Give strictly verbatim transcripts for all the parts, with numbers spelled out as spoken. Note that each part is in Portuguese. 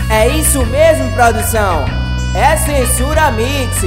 É isso mesmo, produção. É Censura Mix.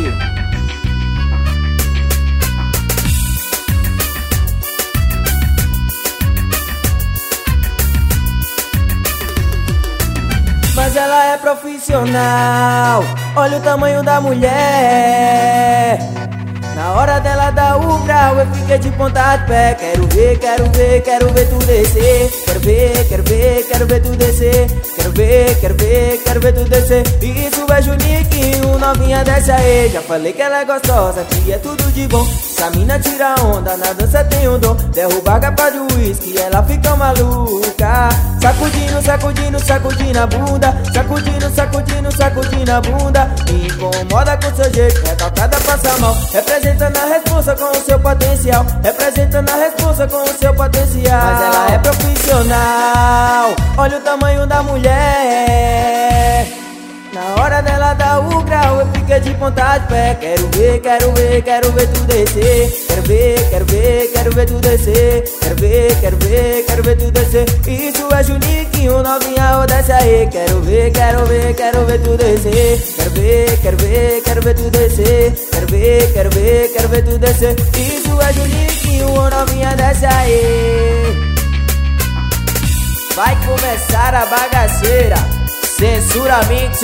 Mas ela é profissional. Olha o tamanho da mulher. Na hora dela dar o grau, eu fiquei de ponta de pé. Quero ver, quero ver, quero ver tu descer. Quero ver, quero ver, quero ver tu descer. Quero ver, quero ver, quero ver tu descer. Isso é Juniquinho, novinha desce aí. Já falei que ela é gostosa, que é tudo de bom. Essa mina tira onda, na dança tem um dom. Derruba a capa de uísque, ela fica maluca. Sacudindo, sacudindo, sacudindo a bunda. Sacudindo, sacudindo, sacudindo a bunda. Me incomoda com seu jeito, recalcada passa mal. Representando a responsa com o seu potencial. Representando a responsa com o seu potencial. Mas ela é profissional. Olha o tamanho da mulher. Na hora dela dar o grau, eu fiquei de ponta de pé. Quero ver, quero ver, quero ver tu descer. Quero ver, quero ver, quero ver tu descer. Quero ver, quero ver, quero ver tu descer. Isso é Juniquinho, novinha, ou desce aí. Quero ver, quero ver, quero ver tu descer. Quero ver, quero ver, quero ver tu descer. Quero ver, quero ver, quero ver tu descer. Isso é Juniquinho, ou novinha, desce aí. Vai começar a bagaceira. Censura Mix.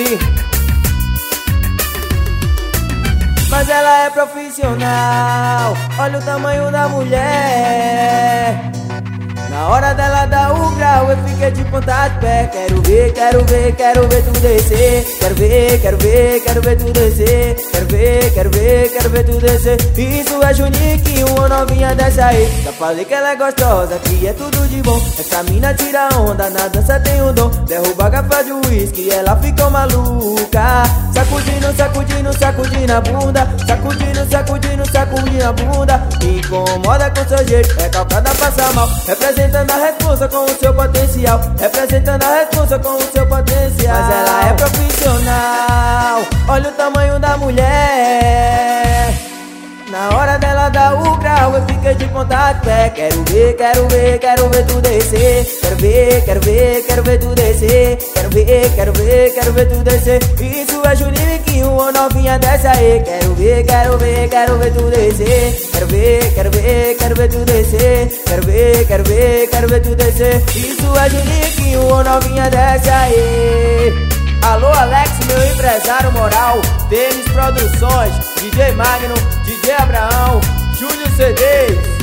Mas ela é profissional. Olha o tamanho da mulher. Na hora dela dar o grau, eu fiquei de ponta de pé. Quero ver, quero ver, quero ver tu descer. Quero ver, quero ver, quero ver tu descer. Quero ver, quero ver, quero ver tu descer. Isso é Juniquinho, uma novinha desce aí. Já falei que ela é gostosa, que é tudo de bom. Essa mina tira onda, na dança tem um dom. Derruba a garrafa de uísque, ela ficou maluca. Sacudindo, sacudindo, sacudindo a bunda. Sacudindo, sacudindo, sacudindo a bunda. Me incomoda com seu jeito, é calcada passa mal. Representando a responsa com o seu potencial. Representando a responsa com o seu potencial. Mas ela é profissional. Olha o tamanho da mulher. Na hora dela dar o grau, eu fiquei de ponta de pé. Quero ver, quero ver, quero ver tu descer. Quero ver, quero ver, quero ver tu descer. Quero ver, quero ver, quero ver tu descer. Isso é Juniquinho, uma novinha desce aí. Quero ver, quero ver, quero ver tu descer. Quero ver, quero ver, quero ver tu descer. Quero ver, quero ver, quero ver tu descer. Isso é Juniquinho, uma novinha desce aí. Alô Alex, meu empresário moral. Tênis Produções, D J Magno, D J Abraão, Júlio C Ds.